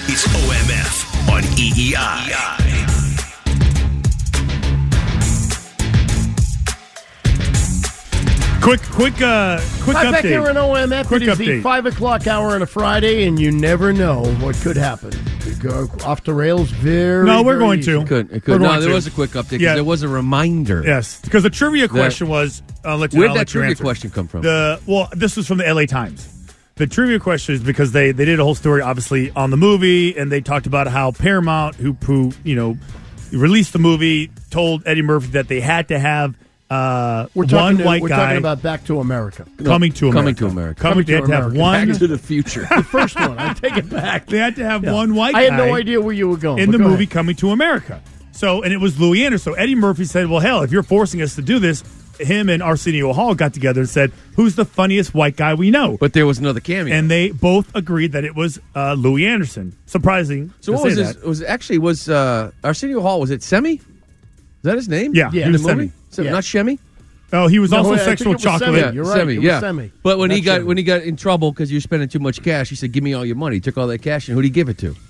It's OMF on EEI. Quick update. Back here in OMF, Quick it is update. the 5 o'clock hour on a Friday, and you never know what could happen. It could go off the rails very No, we're very going easy. to. It could. We're No, going there to. was a quick update because Yeah. there was a reminder. Yes, because the trivia question was. Where'd I'll that let you trivia answer. question come from? This was from the LA Times. The trivia question is because they did a whole story, obviously, on the movie, and they talked about how Paramount, who released the movie, told Eddie Murphy that they had to have We're talking guy about Back to America. coming to America. Coming to America. They had to have one. Back to the future. The first one. I take it back. They had to have Yeah. one white guy. I had no idea where you were going. in but the go movie ahead. Coming to America. So, and it was Louis Anderson. So Eddie Murphy said, well, hell, if you're forcing us to do this, him and Arsenio Hall got together and said, who's the funniest white guy we know? But there was another cameo. And they both agreed that it was Louis Anderson. Surprising. So to what was say this? that. Was Arsenio Hall, was it Semi? Is that his name? Yeah, Yeah. In he the was movie? Semi. Yeah. Not Shemi? Oh, he was No, also I think sexual it was chocolate. Semi. You're right. Semi, It was yeah. Semi. But when he That's got in trouble because you were spending too much cash, he said, "Give me all your money." He took all that cash, and who'd he give it to?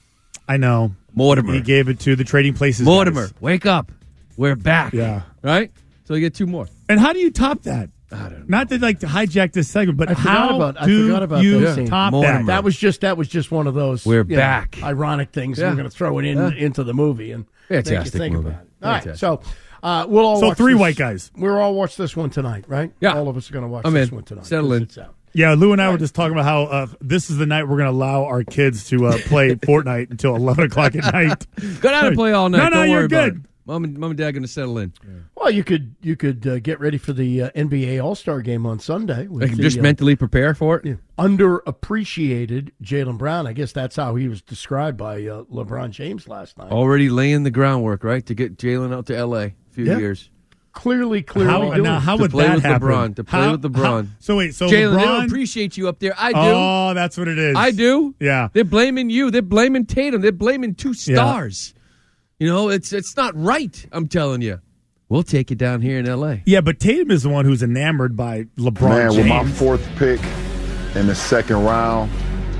I know. Mortimer. He gave it to the Trading Places Mortimer, guys. wake up. We're back. Yeah. Right? So you get two more. And how do you top that? I don't know. Not to to hijack this segment, but I forgot how about- I do forgot about you that scene. top Mortimer. that? That was just one of those. We're you know, back. ironic things. Yeah. We're going to throw it into the movie and Fantastic make you think movie. about it. All right, Fantastic. so we'll all So watch three this. white guys. We'll all watch this one tonight, right? Yeah. all of us are going to watch I'm this in. one tonight. Settle 'cause in. it's out. Yeah, Lou and I were just talking about how this is the night we're going to allow our kids to play Fortnite until 11 o'clock at night. Go down and play all night. No, Don't you're worry about good. it. Mom and Dad going to settle in. Well, you could get ready for the NBA All-Star game on Sunday. with I can the, just mentally prepare for it. underappreciated Jaylen Brown. I guess that's how he was described by LeBron James last night. Already laying the groundwork, right, to get Jalen out to L.A. a few Yeah. years. Clearly How, doing. now, how To would play that with happen? LeBron, to play with LeBron. So wait, so Jalen, they LeBron? don't appreciate you up there. I do. Oh, that's what it is. I do. Yeah. They're blaming you. They're blaming Tatum. They're blaming two stars. You know, it's not right, I'm telling you. We'll take you down here in L.A. Yeah, but Tatum is the one who's enamored by LeBron Man, James. with my fourth pick in the second round,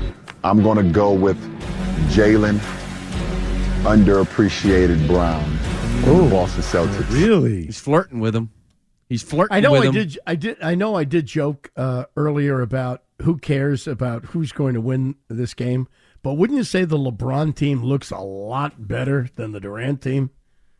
I'm going to go with Jalen underappreciated Brown from the Boston Celtics. Really? He's flirting with him. He's flirting I know with I him. did. I know I did joke earlier about who cares about who's going to win this game. But wouldn't you say the LeBron team looks a lot better than the Durant team?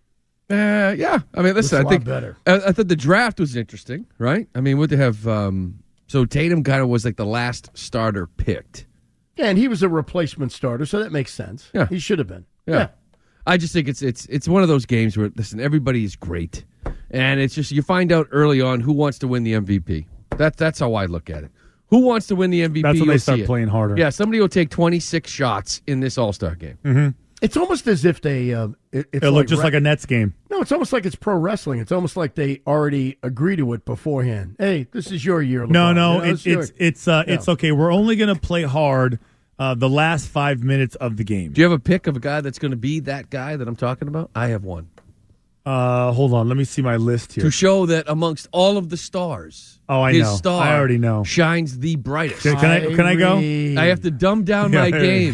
Yeah. I mean, listen, Looks a I think lot better. I thought the draft was interesting, right? I mean, what they have. So Tatum kind of was like the last starter picked. Yeah, and he was a replacement starter, so that makes sense. Yeah. He should have been. Yeah. I just think it's one of those games where, listen, everybody is great. And it's just, you find out early on who wants to win the MVP. That's how I look at it. Who wants to win the MVP? That's when You'll they start see it. playing harder. Yeah, somebody will take 26 shots in this All-Star game. It's almost as if they. It looked just like a Nets game. No, it's almost like it's pro wrestling. It's almost like they already agree to it beforehand. Hey, this is your year. LeBron. No, You know, it's okay. We're only going to play hard the last 5 minutes of the game. Do you have a pick of a guy that's going to be that guy that I'm talking about? I have one. Hold on. Let me see my list here. To show that amongst all of the stars, Oh, I his know. star I already know. shines the brightest. Can I go? I have to dumb down my game.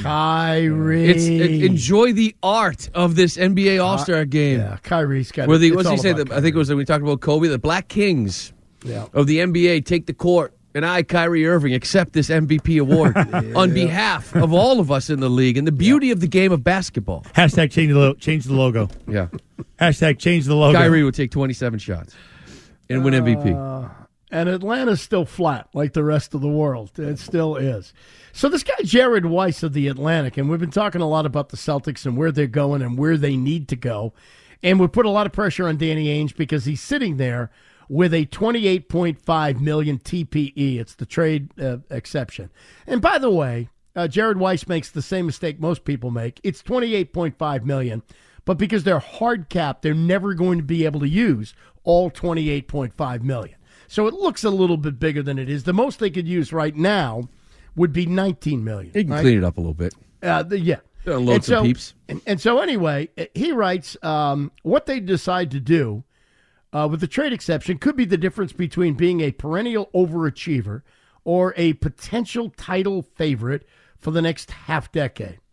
Kyrie. Enjoy the art of this NBA All-Star game. Yeah, Kyrie's got. Where the, it's what's he all say? about I think it was when we talked about Kobe. The Black Kings Yeah. of the NBA take the court, and I, Kyrie Irving, accept this MVP award on behalf of all of us in the league and the beauty of the game of basketball. Hashtag change the logo. Yeah, Hashtag change the logo. Kyrie would take 27 shots and win MVP. And Atlanta's still flat like the rest of the world. It still is. So this guy, Jared Weiss of The Atlantic, and we've been talking a lot about the Celtics and where they're going and where they need to go. And we put a lot of pressure on Danny Ainge because he's sitting there with a $28.5 million TPE. It's the trade exception. And by the way, Jared Weiss makes the same mistake most people make. It's $28.5 million. But because they're hard capped, they're never going to be able to use all $28.5 million. So it looks a little bit bigger than it is. The most they could use right now would be $19 million. He can right? clean it up a little bit. Yeah. Unload some peeps. And so anyway, he writes, what they decide to do with the trade exception could be the difference between being a perennial overachiever or a potential title favorite for the next half decade.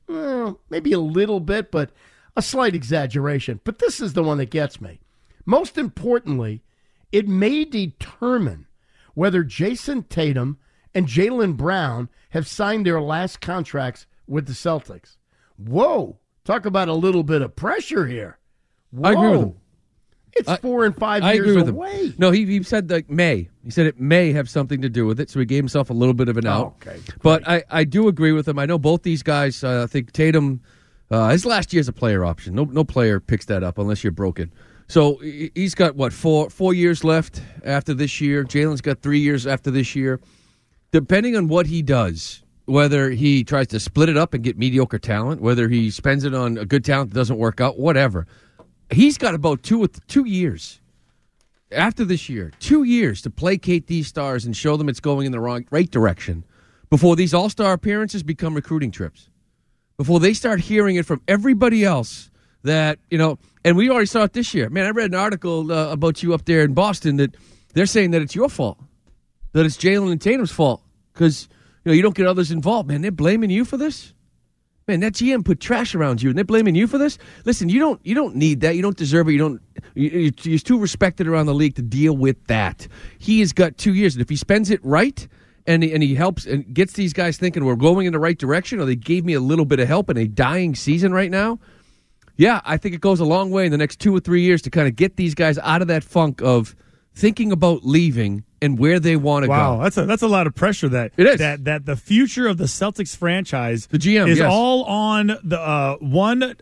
maybe a little bit, but a slight exaggeration. But this is the one that gets me. Most importantly, it may determine whether Jason Tatum and Jaylen Brown have signed their last contracts with the Celtics. Whoa. Talk about a little bit of pressure here. Whoa. I agree with him. It's 4 and 5 years agree with away. Him. No, he said like May. He said it may have something to do with it, so he gave himself a little bit of an out. Okay. But I do agree with him. I know both these guys. I think Tatum, his last year is a player option. No player picks that up unless you're broken. So he's got, what, four years left after this year. Jalen's got 3 years after this year. Depending on what he does, whether he tries to split it up and get mediocre talent, whether he spends it on a good talent that doesn't work out, whatever, he's got about 2 years after this year, 2 years to placate these stars and show them it's going in the right direction before these all-star appearances become recruiting trips, before they start hearing it from everybody else that, and we already saw it this year. Man, I read an article about you up there in Boston that they're saying that it's your fault, that it's Jalen and Tatum's fault because you don't get others involved. Man, they're blaming you for this. Man, that GM put trash around you, and they're blaming you for this. Listen, you don't need that. You don't deserve it. You're too respected around the league to deal with that. He has got 2 years, and if he spends it right, and he helps and gets these guys thinking we're going in the right direction, or they gave me a little bit of help in a dying season right now. Yeah, I think it goes a long way in the next 2 or 3 years to kind of get these guys out of that funk of thinking about leaving and where they want to go. Wow, that's a lot of pressure. That it is. That the future of the Celtics franchise, the GM, is yes, all on the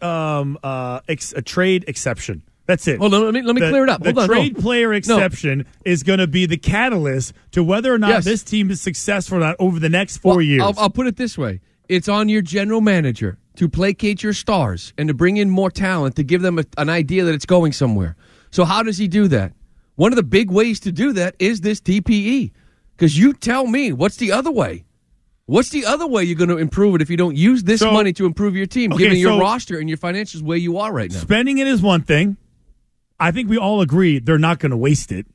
a trade exception. That's it. Well, let me clear it up. The trade player exception is going to be the catalyst to whether or not this team is successful or not over the next 4 years. I'll put it this way. It's on your general manager to placate your stars and to bring in more talent to give them an idea that it's going somewhere. So how does he do that? One of the big ways to do that is this TPE. Because you tell me, what's the other way? What's the other way you're going to improve it if you don't use this money to improve your team, given your roster and your financials where you are right now? Spending it is one thing. I think we all agree they're not going to waste it.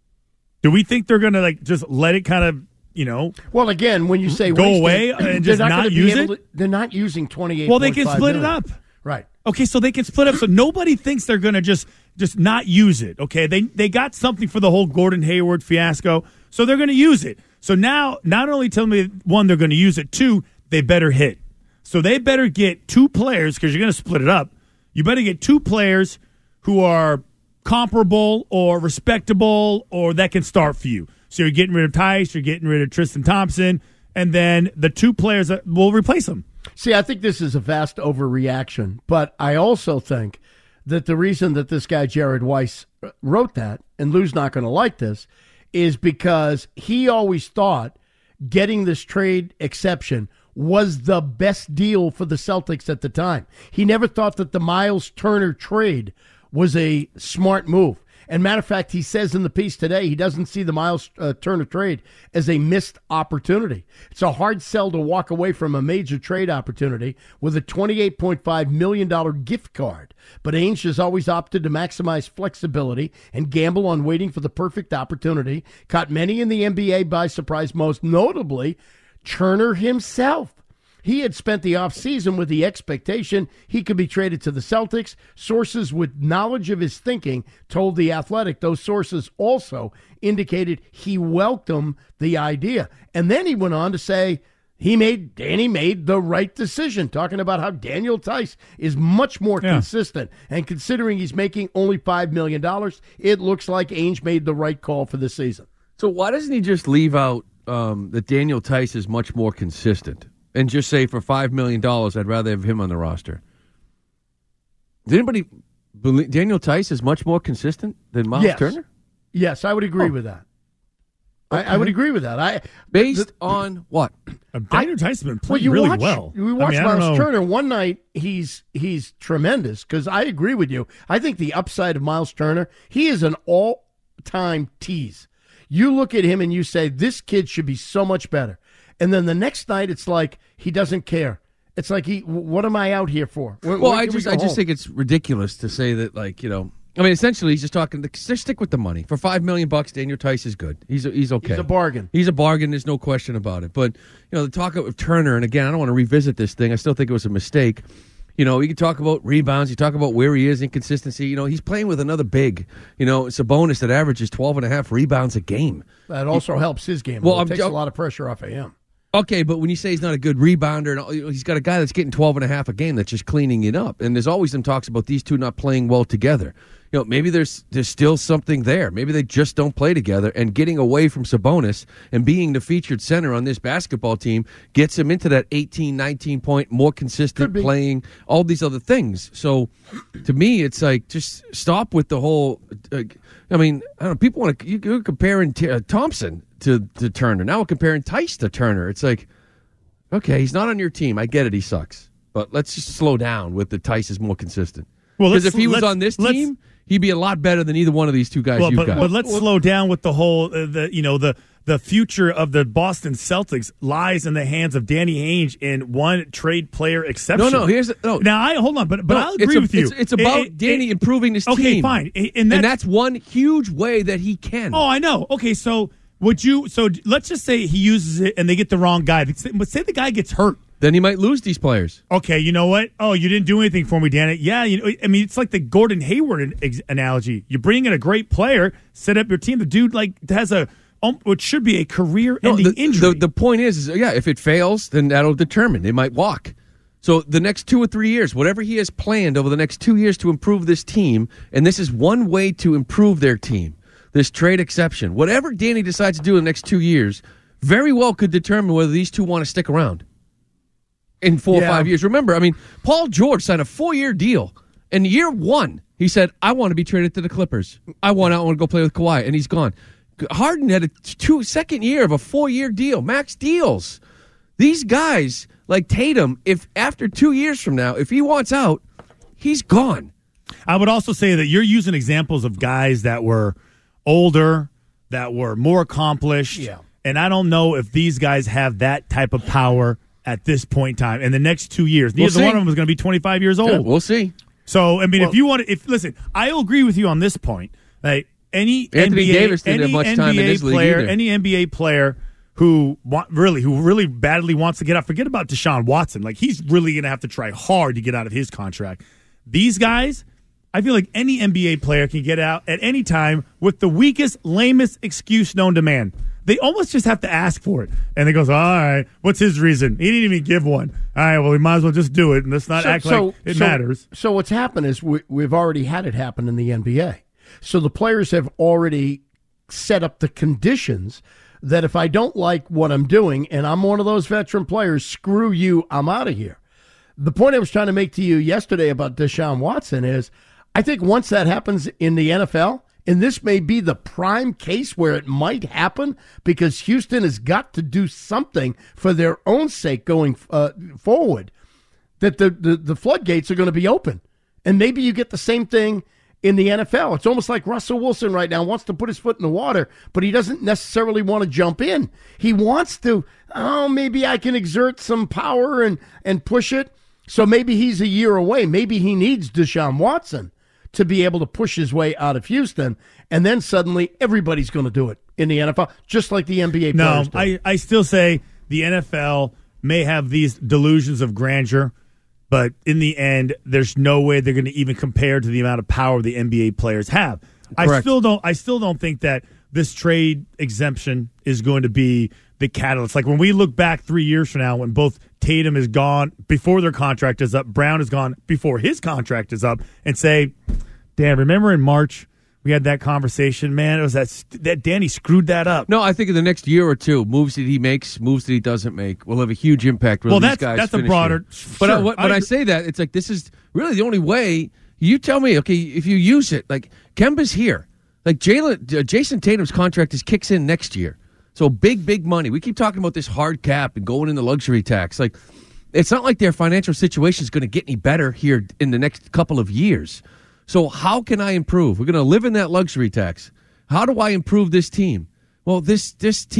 Do we think they're going to just let it kind of, Well, again, when you say go away and just not use it? They're not using 28. Well, they can split it up. Right. Okay, so they can split up. So nobody thinks they're going to just not use it. Okay, they got something for the whole Gordon Hayward fiasco, so they're going to use it. So now, not only tell me, one, they're going to use it, two, they better hit. So they better get 2 players, because you're going to split it up. You better get 2 players who are comparable or respectable or that can start for you. So you're getting rid of Tice, you're getting rid of Tristan Thompson, and then the 2 players that will replace them. See, I think this is a vast overreaction, but I also think that the reason that this guy, Jared Weiss, wrote that, and Lou's not going to like this, is because he always thought getting this trade exception was the best deal for the Celtics at the time. He never thought that the Miles Turner trade was a smart move. And matter of fact, he says in the piece today he doesn't see the Miles Turner trade as a missed opportunity. It's a hard sell to walk away from a major trade opportunity with a $28.5 million gift card. But Ainge has always opted to maximize flexibility and gamble on waiting for the perfect opportunity. Caught many in the NBA by surprise, most notably Turner himself. He had spent the offseason with the expectation he could be traded to the Celtics. Sources with knowledge of his thinking told The Athletic. Those sources also indicated he welcomed the idea. And then he went on to say Danny made the right decision, talking about how Daniel Tice is much more consistent. And considering he's making only $5 million, it looks like Ainge made the right call for this season. So why doesn't he just leave out that Daniel Tice is much more consistent? And just say for $5 million, I'd rather have him on the roster. Does anybody believe Daniel Tice is much more consistent than Miles Turner? Yes, I would agree with that. Okay. I would agree with that. Based on what? Daniel Tice has been playing really well. We watched Miles Turner one night. He's tremendous because I agree with you. I think the upside of Miles Turner, he is an all-time tease. You look at him and you say, this kid should be so much better. And then the next night, it's like he doesn't care. It's like what am I out here for? I just think it's ridiculous to say that, I mean, essentially, he's just talking. Just stick with the money. For $5 million, Daniel Tice is good. He's okay. He's a bargain. He's a bargain. There's no question about it. But the talk of Turner, and again, I don't want to revisit this thing. I still think it was a mistake. You can talk about rebounds. You talk about where he is, inconsistency. He's playing with another big. Sabonis that averages 12.5 rebounds a game. That also helps his game. It takes a lot of pressure off of him. Okay, but when you say he's not a good rebounder, he's got a guy that's getting 12.5 a game that's just cleaning it up. And there's always some talks about these two not playing well together. Maybe there's still something there. Maybe they just don't play together, and getting away from Sabonis and being the featured center on this basketball team gets him into that 18, 19-point, more consistent playing, all these other things. So, to me, it's like, just stop with the whole I don't know, people want to, you're comparing Thompson to Turner. Now we're comparing Tice to Turner. It's like, okay, he's not on your team. I get it, he sucks. But let's just slow down with the Tice is more consistent. Because if he was on this team, he'd be a lot better than either one of these two guys you've got. But let's slow down with the whole the future of the Boston Celtics lies in the hands of Danny Ainge in one trade player exception. Hold on, but I'll agree with you. It's about Danny improving his team. Okay, fine, and that's one huge way that he can. Oh, I know. Okay, so let's just say he uses it and they get the wrong guy. But say the guy gets hurt. Then he might lose these players. Okay, you know what? Oh, you didn't do anything for me, Danny. Yeah, it's like the Gordon Hayward analogy. You bring in a great player, set up your team. The dude has what should be a career-ending injury. The point is, if it fails, then that'll determine. They might walk. So the next 2 or 3 years, whatever he has planned over the next 2 years to improve this team, and this is one way to improve their team, this trade exception, whatever Danny decides to do in the next 2 years, very well could determine whether these two want to stick around in 4 or 5 years. Remember, Paul George signed a 4-year deal. In year 1, he said, I want to be traded to the Clippers. I want to go play with Kawhi, and he's gone. Harden had a second year of a 4-year deal, max deals. These guys, like Tatum, if after 2 years from now, if he wants out, he's gone. I would also say that you're using examples of guys that were older, that were more accomplished, and I don't know if these guys have that type of power at this point in time. In the next 2 years, neither one of them is going to be 25 years old. Yeah, we'll see. So, listen, I'll agree with you on this point. Like any Anthony NBA, Davis didn't have much time in his league either. Any NBA player who really badly wants to get out, forget about Deshaun Watson. Like, he's really going to have to try hard to get out of his contract. These guys, I feel like any NBA player can get out at any time with the weakest, lamest excuse known to man. They almost just have to ask for it. And it goes, all right, what's his reason? He didn't even give one. All right, well, we might as well just do it, and let's not act like it matters. So what's happened is we've already had it happen in the NBA. So the players have already set up the conditions that if I don't like what I'm doing, and I'm one of those veteran players, screw you, I'm out of here. The point I was trying to make to you yesterday about Deshaun Watson is I think once that happens in the NFL, and this may be the prime case where it might happen because Houston has got to do something for their own sake going forward, that the floodgates are going to be open. And maybe you get the same thing in the NFL. It's almost like Russell Wilson right now wants to put his foot in the water, but he doesn't necessarily want to jump in. He wants to, maybe I can exert some power and push it. So maybe he's a year away. Maybe he needs Deshaun Watson to be able to push his way out of Houston, and then suddenly everybody's going to do it in the NFL, just like the NBA players do. No, I still say the NFL may have these delusions of grandeur, but in the end, there's no way they're going to even compare to the amount of power the NBA players have. Correct. I still don't think that this trade exemption is going to be the catalyst. Like when we look back 3 years from now, when both Tatum is gone before their contract is up, Brown is gone before his contract is up, and say, damn, remember in March we had that conversation, man? It was that Danny screwed that up. No, I think in the next year or two, moves that he makes, moves that he doesn't make, will have a huge impact. Well, that's a broader. But when I say that, it's like this is really the only way. You tell me, okay, if you use it, like Kemba's here, like Jason Tatum's contract kicks in next year, so big money. We keep talking about this hard cap and going in the luxury tax. Like, it's not like their financial situation is going to get any better here in the next couple of years. So how can I improve? We're going to live in that luxury tax. How do I improve this team? Well, this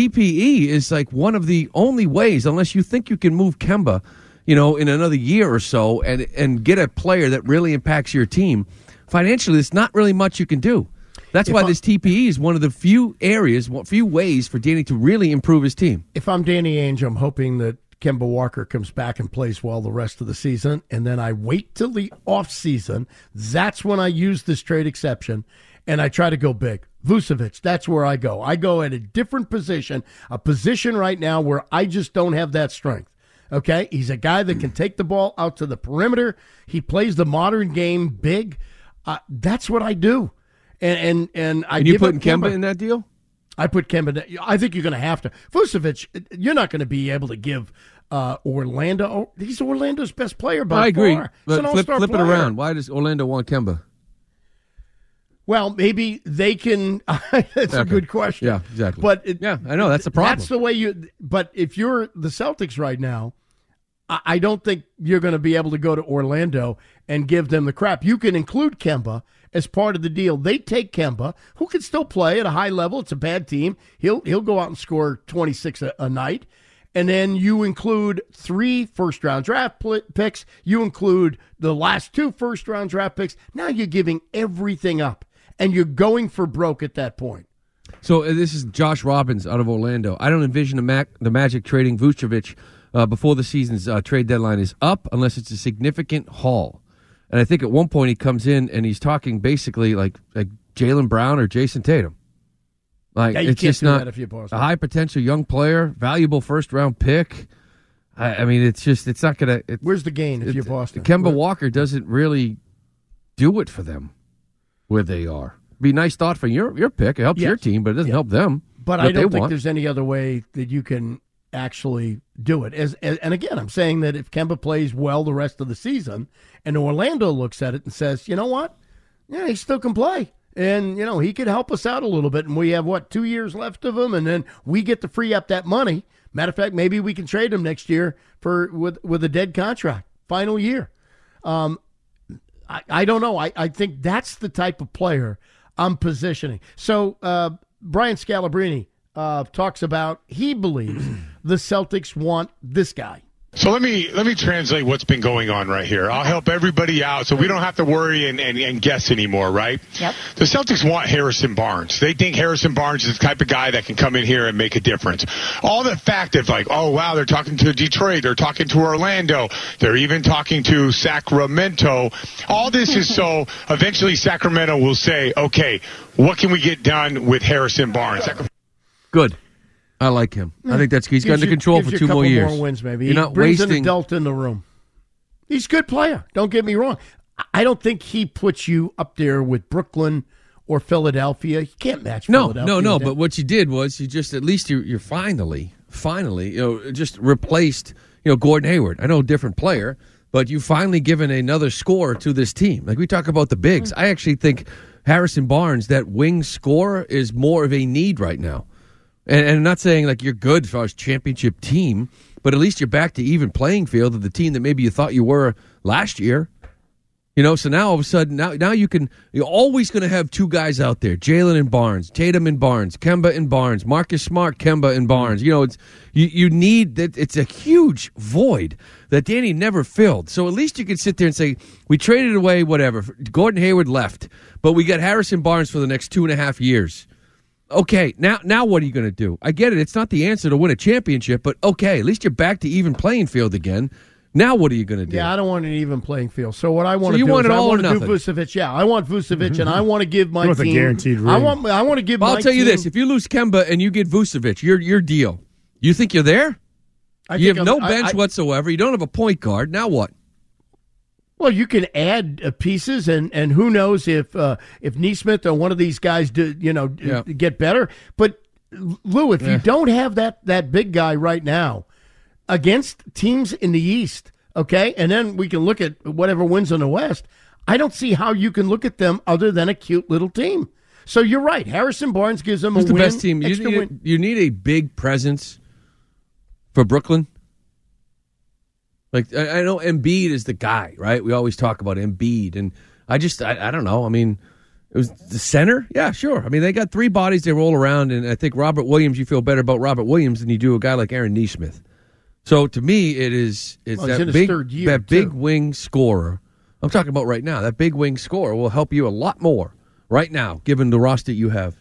TPE is like one of the only ways, unless you think you can move Kemba, in another year or so and get a player that really impacts your team. financially, there's not really much you can do. That's why this TPE is one of the few ways for Danny to really improve his team. If I'm Danny Ainge, I'm hoping that Kemba Walker comes back and plays well the rest of the season, and then I wait till the offseason. That's when I use this trade exception, and I try to go big. Vucevic, that's where I go. I go at a different position, a position right now where I just don't have that strength. Okay? He's a guy that can take the ball out to the perimeter. He plays the modern game big. That's what I do. And you putting Kemba in that deal? I put Kemba. I think you're going to have to. Vucevic, you're not going to be able to give Orlando. He's Orlando's best player by far. I agree. He's But an all-star flip it player. around. Why does Orlando want Kemba? Well, maybe they can. That's a good question. Yeah, exactly. But I know that's the problem. That's the way you. But if you're the Celtics right now, I don't think you're going to be able to go to Orlando and give them the crap. You can include Kemba as part of the deal. They take Kemba, who can still play at a high level. It's a bad team. He'll go out and score 26 a night. And then you include 3 first-round draft picks. You include the last 2 first-round draft picks. Now you're giving everything up, and you're going for broke at that point. So this is Josh Robbins out of Orlando. I don't envision the Magic trading Vucevic before the season's trade deadline is up unless it's a significant haul. And I think at one point he comes in and he's talking basically like Jaylen Brown or Jason Tatum. Like Yeah, you it's can't just do not that if you're Boston. a high potential young player, valuable first round pick. I mean, it's not going to. Where's the gain if you're Boston? Kemba Walker doesn't really do it for them where they are. Be a nice thought for your pick. It helps your team, but it doesn't help them. But I don't think there's any other way that you can actually do it. And again, I'm saying that if Kemba plays well the rest of the season, and Orlando looks at it and says, you know what? Yeah, he still can play. And, he could help us out a little bit. And we have, 2 years left of him, and then we get to free up that money. Matter of fact, maybe we can trade him next year with a dead contract, final year. I don't know. I think that's the type of player I'm positioning. So Brian Scalabrine talks about he believes the Celtics want this guy. So let me translate what's been going on right here. I'll help everybody out so we don't have to worry and guess anymore, right? Yep. The Celtics want Harrison Barnes. They think Harrison Barnes is the type of guy that can come in here and make a difference. All the fact of oh, wow, they're talking to Detroit, they're talking to Orlando, they're even talking to Sacramento. All this is so eventually Sacramento will say, okay, what can we get done with Harrison Barnes? Good. I like him. I think he's got under control for 2 more years. More wins, maybe. You're He not brings wasting an adult in the room. He's a good player. Don't get me wrong. I don't think he puts you up there with Brooklyn or Philadelphia. You can't match Philadelphia. No. But what you did was you just at least you're finally just replaced Gordon Hayward. I know different player, but you finally given another scorer to this team. Like we talk about the bigs, I actually think Harrison Barnes, that wing scorer, is more of a need right now. And I'm not saying like you're good as far as championship team, but at least you're back to even playing field of the team that maybe you thought you were last year. So now all of a sudden, now you're always going to have 2 guys out there, Jalen and Barnes, Tatum and Barnes, Kemba and Barnes, Marcus Smart, Kemba and Barnes. You need that. It's a huge void that Danny never filled. So at least you can sit there and say, we traded away whatever. Gordon Hayward left, but we got Harrison Barnes for the next 2.5 years. Okay, now what are you going to do? I get it. It's not the answer to win a championship, but okay, at least you're back to even playing field again. Now what are you going to do? Yeah, I don't want an even playing field. So what I want to do want is it all I want or to do Vucevic. Yeah, I want Vucevic, and I want to give my team a guaranteed ring. I want to give my team. I'll tell you this. If you lose Kemba and you get Vucevic, your deal. You think you're there? You have no bench whatsoever. You don't have a point guard. Now what? Well, you can add pieces, and who knows if Nesmith or one of these guys get better. But Lou, if you don't have that big guy right now against teams in the East, okay, and then we can look at whatever wins in the West. I don't see how you can look at them other than a cute little team. So you're right. Harrison Barnes gives them Who's a win. the best team? You need a big presence for Brooklyn. Like, I know Embiid is the guy, right? We always talk about Embiid, and I don't know. I mean, it was the center? Yeah, sure. I mean, they got 3 bodies they roll around, and I think Robert Williams, you feel better about Robert Williams than you do a guy like Aaron Nesmith. So, to me, it's that big wing scorer I'm talking about right now. That big wing scorer will help you a lot more right now, given the roster you have.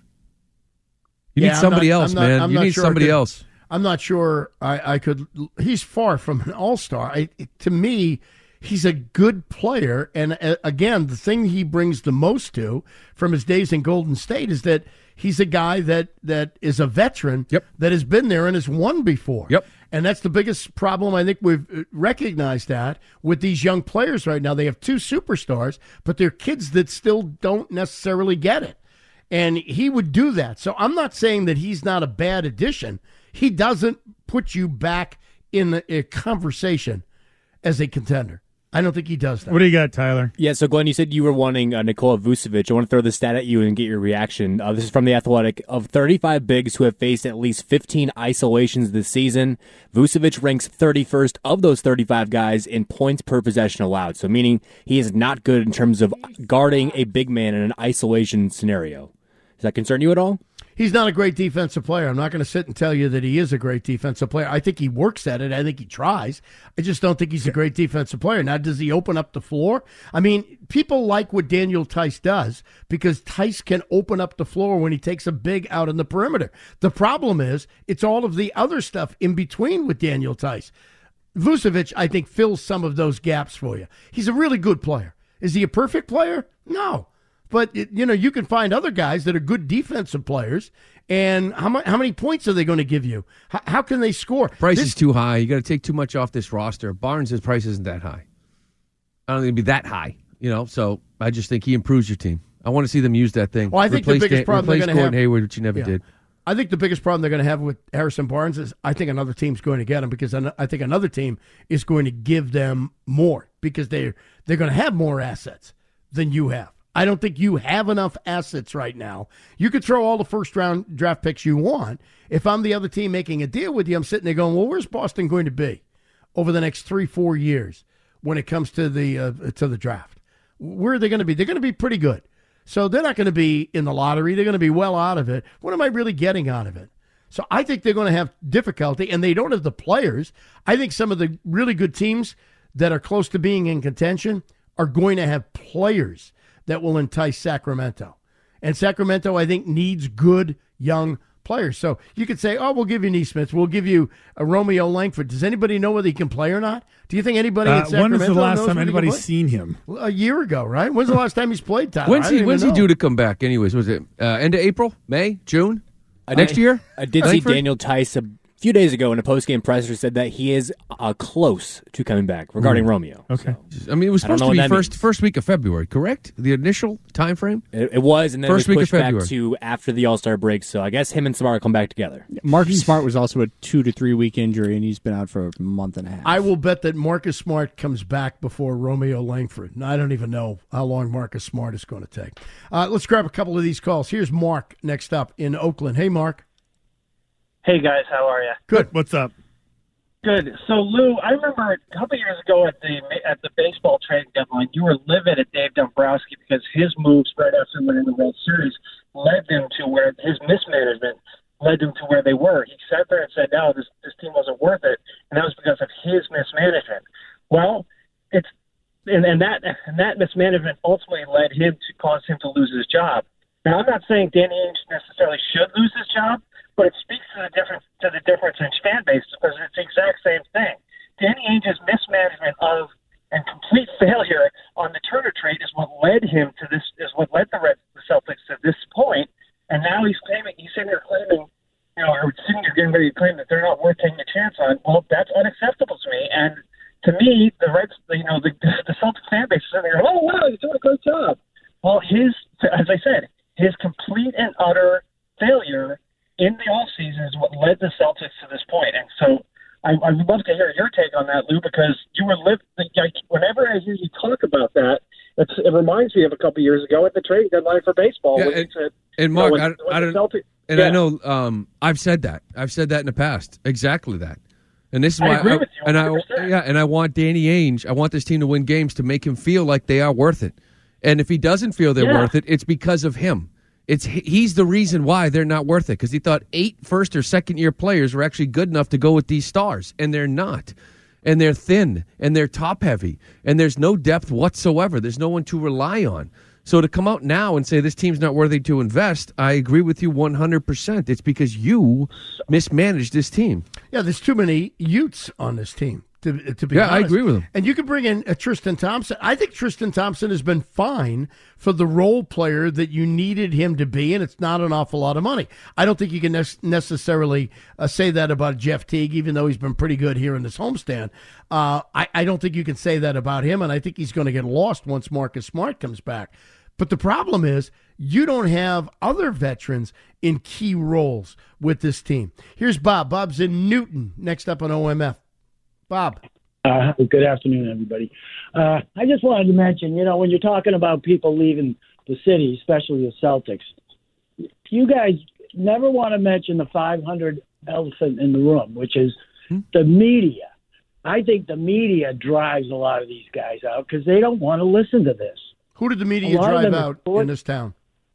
You need somebody else, man. You need somebody else. I'm not sure I could. He's far from an all-star. To me, he's a good player. And again, the thing he brings the most to from his days in Golden State is that he's a guy that is a veteran that has been there and has won before. Yep. And that's the biggest problem I think we've recognized that with these young players right now. They have two superstars, but they're kids that still don't necessarily get it. And he would do that. So I'm not saying that he's not a bad addition. He doesn't put you back in a conversation as a contender. I don't think he does that. What do you got, Tyler? Yeah, so Glenn, you said you were wanting Nikola Vucevic. I want to throw this stat at you and get your reaction. This is from The Athletic. Of 35 bigs who have faced at least 15 isolations this season, Vucevic ranks 31st of those 35 guys in points per possession allowed. So meaning he is not good in terms of guarding a big man in an isolation scenario. Does that concern you at all? He's not a great defensive player. I'm not going to sit and tell you that he is a great defensive player. I think he works at it. I think he tries. I just don't think he's a great defensive player. Now, does he open up the floor? I mean, people like what Daniel Tice does because Tice can open up the floor when he takes a big out on the perimeter. The problem is it's all of the other stuff in between with Daniel Tice. Vucevic, I think, fills some of those gaps for you. He's a really good player. Is he a perfect player? No. But, you can find other guys that are good defensive players, and how many points are they going to give you? How can they score? Price is too high. You got to take too much off this roster. Barnes' price isn't that high. I don't think it'd be that high, so I just think he improves your team. I want to see them use that thing. Well, I think the biggest problem they're going to have... Hayward, which you never did. I think the biggest problem they're going to have with Harrison Barnes is I think another team's going to get him because I think another team is going to give them more because they're going to have more assets than you have. I don't think you have enough assets right now. You could throw all the first-round draft picks you want. If I'm the other team making a deal with you, I'm sitting there going, well, where's Boston going to be over the next 3-4 years when it comes to the draft? Where are they going to be? They're going to be pretty good. So they're not going to be in the lottery. They're going to be well out of it. What am I really getting out of it? So I think they're going to have difficulty, and they don't have the players. I think some of the really good teams that are close to being in contention are going to have players that will entice Sacramento. And Sacramento, I think, needs good young players. So you could say, we'll give you Nesmith. We'll give you a Romeo Langford. Does anybody know whether he can play or not? Do you think anybody in Sacramento when was the last knows time anybody's seen him? Well, a year ago, right? When's the last time he's played, Tyler? When's he due to come back anyways? Was it end of April? May? June? Next year? I did see Daniel Tice a few days ago in a post-game presser said that he is close to coming back regarding Romeo. Okay. So, I mean, it was supposed to be first week of February, correct? The initial time frame? It was, and then first it was week pushed of back February. to after the All-Star break. So I guess him and Smart come back together. Marcus Smart was also a 2 to 3 week injury, and he's been out for a month and a half. I will bet that Marcus Smart comes back before Romeo Langford. And I don't even know how long Marcus Smart is going to take. Let's grab a couple of these calls. Here's Mark next up in Oakland. Hey, Mark. Hey, guys, how are you? Good. What's up? Good. So, Lou, I remember a couple of years ago at the baseball trading deadline, you were livid at Dave Dombrowski because his moves right after winning the World Series led them to where his mismanagement led them to where they were. He sat there and said, no, this team wasn't worth it, and that was because of his mismanagement. Well, that mismanagement ultimately led him to cause him to lose his job. Now, I'm not saying Danny Ainge necessarily should lose his job, but it speaks to the difference in fan base because it's the exact same thing. Danny Ainge's mismanagement and complete failure on the Turner trade is what led him to this. Is what led the Celtics to this point. And now he's sitting there claiming, or sitting there getting ready to claim that they're not worth taking a chance on. Well, that's unacceptable to me. And to me, the Celtics fan base is sitting there, oh wow, he's doing a great job. Well, as I said, his complete and utter failure in the offseason is what led the Celtics to this point. And so I would love to hear your take on that, Lou, because whenever I hear you talk about that, it reminds me of a couple years ago at the trading deadline for baseball. Yeah, and Mark, I know I've said that. I've said that in the past. Exactly that. And this is why I agree with you 100%. And I want Danny Ainge, I want this team to win games to make him feel like they are worth it. And if he doesn't feel they're worth it, it's because of him. He's the reason why they're not worth it, because he thought 8 first or second year players were actually good enough to go with these stars, and they're not. and they're thin, and they're top-heavy, and there's no depth whatsoever. There's no one to rely on. So to come out now and say this team's not worthy to invest, I agree with you 100%. It's because you mismanaged this team. Yeah, there's too many Utes on this team, to be honest. I agree with him. And you can bring in Tristan Thompson. I think Tristan Thompson has been fine for the role player that you needed him to be, and it's not an awful lot of money. I don't think you can necessarily say that about Jeff Teague, even though he's been pretty good here in this homestand. I don't think you can say that about him, and I think he's going to get lost once Marcus Smart comes back. But the problem is you don't have other veterans in key roles with this team. Here's Bob. Bob's in Newton, next up on OMF. Bob. Good afternoon, everybody. I just wanted to mention, when you're talking about people leaving the city, especially the Celtics, you guys never want to mention the 500 elephant in the room, which is the media. I think the media drives a lot of these guys out because they don't want to listen to this. Who did the media drive out in this town?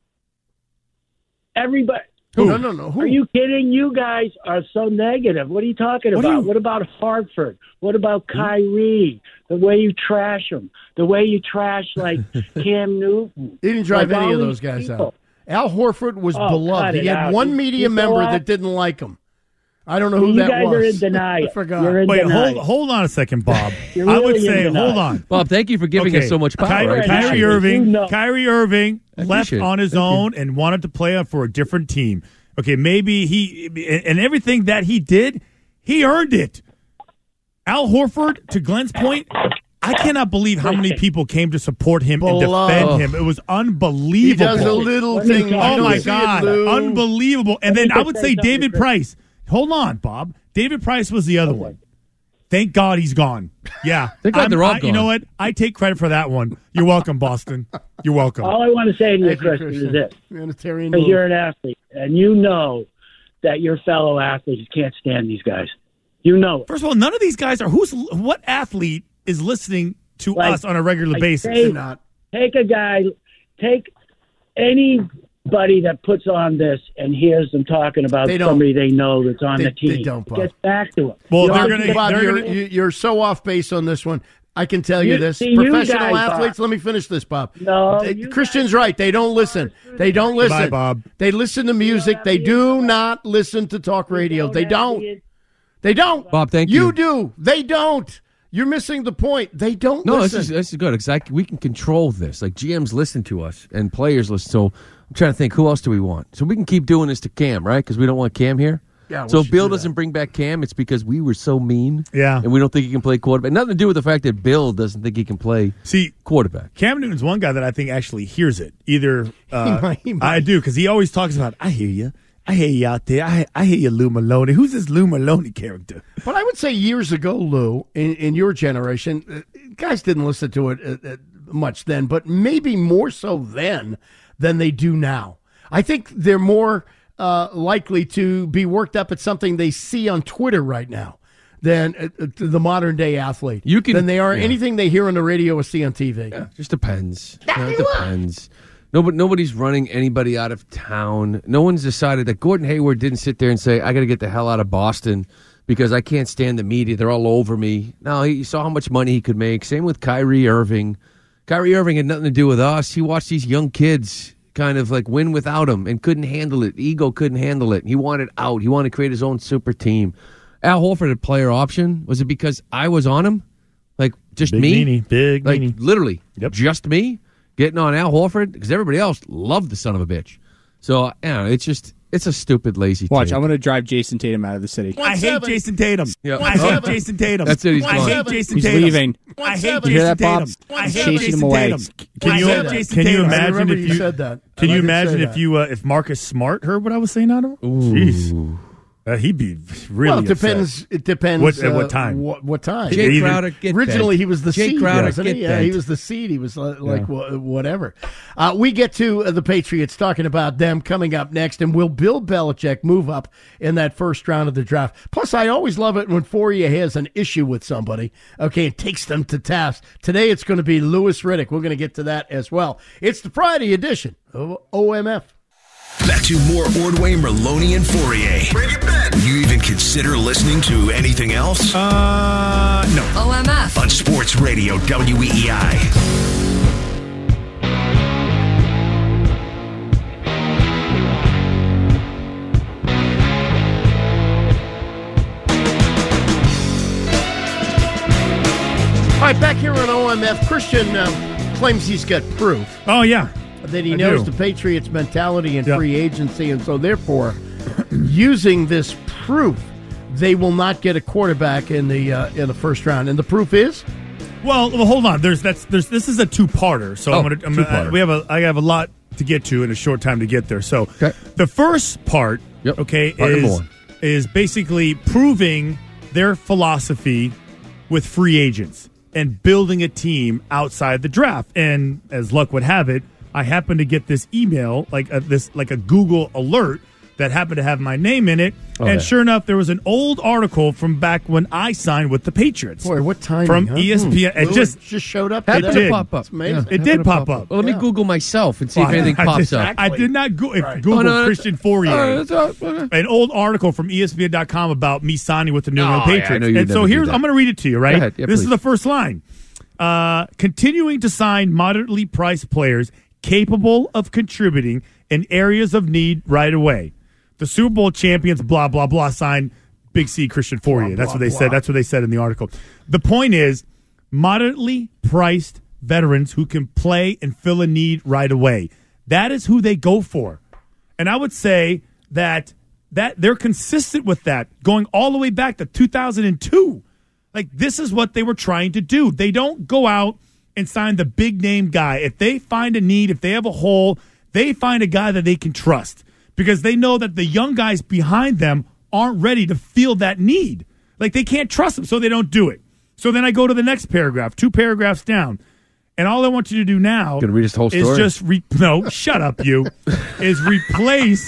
Everybody. Who? No. Who? Are you kidding? You guys are so negative. What are you talking about? What about Hartford? What about Kyrie? The way you trash him. The way you trash, Cam Newton. He didn't drive any of those guys out. Al Horford was beloved. He had one media member that didn't like him. I don't know who that was. You guys are in denial. I forgot. Wait, hold on a second, Bob. Really I would say, hold on. Bob, thank you for giving us so much power. Kyrie Irving left on his own and wanted to play for a different team. Okay, maybe and everything that he did, he earned it. Al Horford, to Glenn's point, I cannot believe how many people came to support him and defend him. It was unbelievable. He does a little thing. Oh, my God. Unbelievable. And then I would say David Price. Hold on, Bob. David Price was the other one. Thank God he's gone. Yeah. Thank God they're all gone. You know what? I take credit for that one. You're welcome, Boston. You're welcome. All I want to say to you, Christian, is this. Because you're an athlete, and you know that your fellow athletes can't stand these guys. You know it. First of all, none of these guys are. What athlete is listening to us on a regular basis? Take anybody that puts on this and hears them talking about somebody they know that's on the team. They don't, Bob. Get back to it. Well, you're so off base on this one. I can tell you this. Professional athletes, let me finish this, Bob. Christian's right. They don't listen. They don't listen. Goodbye, Bob. They listen to music. They do not listen to talk radio. They don't. They don't. Bob, thank you. You do. They don't. You're missing the point. They don't listen. No, this is good. Exactly. We can control this. Like GMs listen to us and players listen. So I'm trying to think, who else do we want? So we can keep doing this to Cam, right? Because we don't want Cam here. Yeah. So if Bill doesn't bring back Cam, it's because we were so mean. Yeah. And we don't think he can play quarterback. Nothing to do with the fact that Bill doesn't think he can play quarterback. Cam Newton's one guy that I think actually hears it. Either he might. I do, because he always talks about, I hear you. I hear you out there. I hear you, Lou Maloney. Who's this Lou Maloney character? But I would say years ago, Lou, in your generation, guys didn't listen to it much then, but maybe more so then than they do now. I think they're more likely to be worked up at something they see on Twitter right now than the modern day athlete. Than they are anything they hear on the radio or see on TV. Yeah, just depends. It depends. Nobody's running anybody out of town. No one's decided that Gordon Hayward didn't sit there and say, I got to get the hell out of Boston because I can't stand the media. They're all over me. No, he saw how much money he could make. Same with Kyrie Irving. Kyrie Irving had nothing to do with us. He watched these young kids kind of like win without him and couldn't handle it. Ego couldn't handle it. He wanted out. He wanted to create his own super team. Al Horford had player option. Was it because I was on him? Like just Big me? Meanie. Big like meanie. Literally. Yep. Just me? Getting on Al Horford because everybody else loved the son of a bitch. So, it's a stupid, lazy Watch, take. I'm going to drive Jason Tatum out of the city. I hate Jason Tatum. Yep. I hate Jason Tatum. That's it. He's I gone. hate Jason He's Tatum. leaving. I hate You hear that, Jason Bob? Tatum. I hate Chasing Jason him away. Tatum. Can you imagine Can you imagine if Marcus Smart heard what I was saying out of him? Jeez. He'd be really Well, it depends. upset. It depends. At what time? What time? Jake Crowder, get Originally, bent. he was the Jake seed, Crowder, wasn't get he? Yeah, bent. he was the seed. He was whatever. We get to the Patriots, talking about them coming up next, and will Bill Belichick move up in that first round of the draft? Plus, I always love it when Fourier has an issue with somebody, okay, and takes them to task. Today, it's going to be Louis Riddick. We're going to get to that as well. It's the Friday edition of OMF. Back to more Ordway, Merloni, and Fourier. Bring it back. Would you even consider listening to anything else? No. OMF. On Sports Radio WEEI. All right, back here on OMF, Christian claims he's got proof. Oh, yeah. That he knows the Patriots' mentality and free agency, and so therefore, using this proof, they will not get a quarterback in the first round. And the proof is? Well, hold on. This is a two-parter, so I have a lot to get to in a short time to get there. So the first part, is basically proving their philosophy with free agents and building a team outside the draft. And as luck would have it, I happened to get this email, like a Google alert that happened to have my name in it. Sure enough, there was an old article from back when I signed with the Patriots. Boy, what timing, from huh? ESPN. It just showed up. It did pop up. It's amazing. It did pop up. Well, let me Google myself and see if anything pops up. I did not Google Christian Fourier. An old article from ESPN.com about me signing with the New England Patriots. And so I'm going to read it to you, right? Yeah, this is the first line. Continuing to sign moderately priced players capable of contributing in areas of need right away. The Super Bowl champions, blah, blah, blah, signed Big C Christian Fourier. That's what they said. That's what they said in the article. The point is, moderately priced veterans who can play and fill a need right away. That is who they go for. And I would say that they're consistent with that, going all the way back to 2002. Like, this is what they were trying to do. They don't go out and sign the big-name guy. If they find a need, if they have a hole, they find a guy that they can trust, because they know that the young guys behind them aren't ready to feel that need. Like, they can't trust them, so they don't do it. So then I go to the next paragraph, 2 paragraphs down, and all I want you to do now Gonna read this whole story? is just shut up, you, is replace.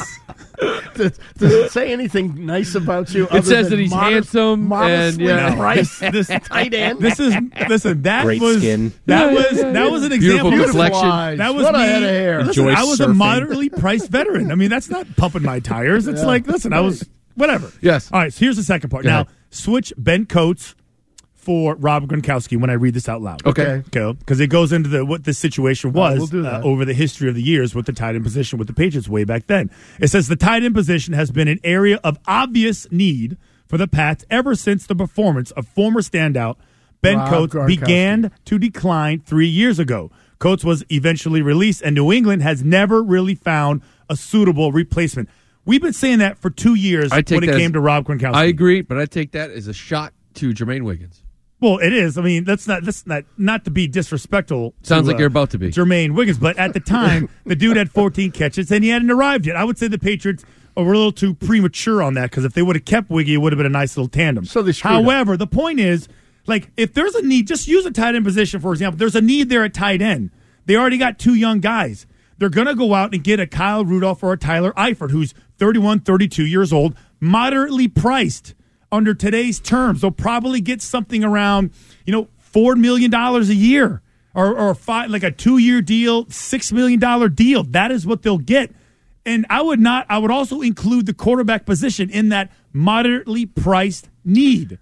Does it say anything nice about you? It says that he's handsome and priced. This tight end. That Great was skin. That was an example. Beautiful complexion. Eyes. That was what me. a head of hair. Listen, I was a surfing. moderately priced veteran. I mean, that's not pumping my tires. It's like, listen, I was whatever. Yes. All right. So here's the second part. Go Now ahead. switch Ben Coates for Rob Gronkowski when I read this out loud. Okay. Because it goes into what the situation was we'll do that. over the history of the years with the tight end position with the Patriots way back then. It says the tight end position has been an area of obvious need for the Pats ever since the performance of former standout Ben Rob Coates Gronkowski began to decline 3 years ago. Coates was eventually released, and New England has never really found a suitable replacement. We've been saying that for 2 years when it came to Rob Gronkowski. I agree, but I take that as a shot to Jermaine Wiggins. Well, it is. I mean, that's not to be disrespectful. Sounds like you're about to be. Jermaine Wiggins, but at the time, the dude had 14 catches and he hadn't arrived yet. I would say the Patriots were a little too premature on that, because if they would have kept Wiggy, it would have been a nice little tandem. So they screwed However, the point is, like, if there's a need, just use a tight end position, for example. There's a need there at tight end. They already got 2 young guys. They're going to go out and get a Kyle Rudolph or a Tyler Eifert, who's 31, 32 years old, moderately priced. Under today's terms, they'll probably get something around, $4 million a year, or like a 2-year deal, $6 million deal. That is what they'll get. And I would also include the quarterback position in that moderately priced need.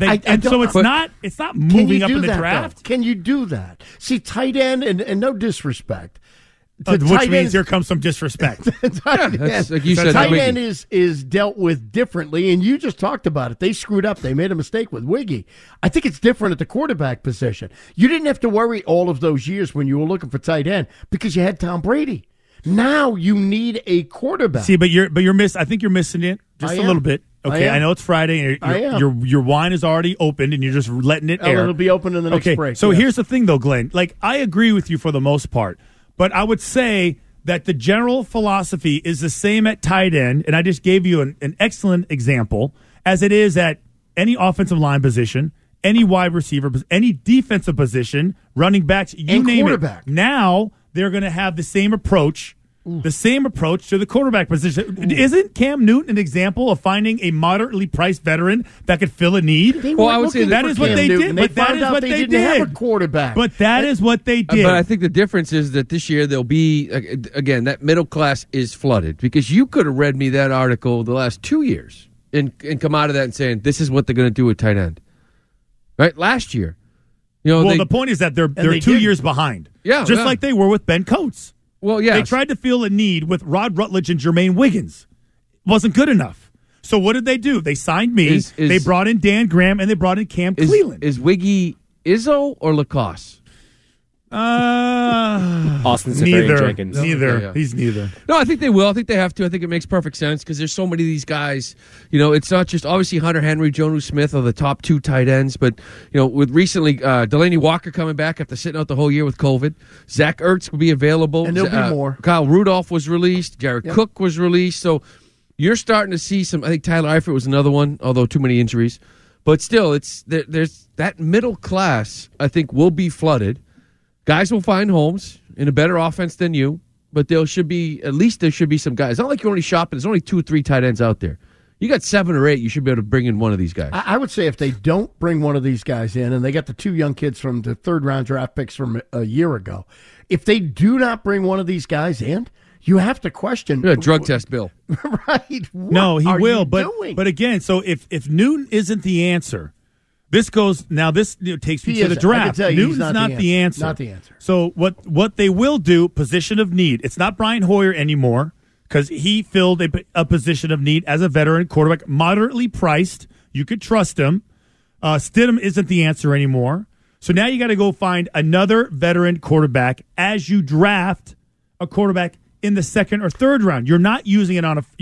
So it's not moving up in the draft. Can you do that? See, tight end, and no disrespect, which means here comes some disrespect. That's, like you said, tight end is dealt with differently, and you just talked about it. They screwed up. They made a mistake with Wiggy. I think it's different at the quarterback position. You didn't have to worry all of those years when you were looking for tight end because you had Tom Brady. Now you need a quarterback. See, but you're missing. I think you're missing it just a little bit. Okay, I know it's Friday, and your wine is already opened, and you're just letting it air. It'll be open in the next break. So here's the thing, though, Glenn. Like, I agree with you for the most part. But I would say that the general philosophy is the same at tight end, and I just gave you an excellent example, as it is at any offensive line position, any wide receiver, any defensive position, running backs, you name it. Now they're going to have the same approach the same approach to the quarterback position. Isn't Cam Newton an example of finding a moderately priced veteran that could fill a need? Well, I would say that is what they did. They found out they didn't have a quarterback. But that is what they did. But I think the difference is that this year there'll be, again, that middle class is flooded. Because you could have read me that article the last 2 years and come out of that and saying, this is what they're going to do with tight end. Right? Last year. The point is that they're 2 years behind. Yeah. Just like they were with Ben Coates. Well, yeah. They tried to fill a need with Rod Rutledge and Jermaine Wiggins. Wasn't good enough. So what did they do? They signed me. They brought in Dan Graham, and they brought in Cam Cleveland. Is Wiggy Izzo or Lacoste? Austin Seferian-Jenkins. Neither. Yeah. He's neither. No, I think they will. I think they have to. I think it makes perfect sense because there's so many of these guys. It's not just obviously Hunter Henry, Jonnu Smith are the top two tight ends, but with recently Delaney Walker coming back after sitting out the whole year with COVID, Zach Ertz will be available, and there'll be more. Kyle Rudolph was released, Jared Cook was released, so you're starting to see some. I think Tyler Eifert was another one, although too many injuries, but still, there's that middle class. I think will be flooded. Guys will find homes in a better offense than you, but there should be some guys. It's not like you're only shopping. There's only 2 or 3 tight ends out there. You got 7 or 8. You should be able to bring in one of these guys. I would say if they don't bring one of these guys in, and they got the 2 young kids from the 3rd-round draft picks from a year ago, if they do not bring one of these guys in, you have to question. Drug test, Bill. Right. No, he will. Doing? But again, so if Newton isn't the answer. This takes me to the draft. Newton's not the answer. Not the answer. So what they will do, position of need. It's not Brian Hoyer anymore because he filled a position of need as a veteran quarterback, moderately priced. You could trust him. Stidham isn't the answer anymore. So now you got to go find another veteran quarterback as you draft a quarterback in the 2nd or 3rd round. You're not using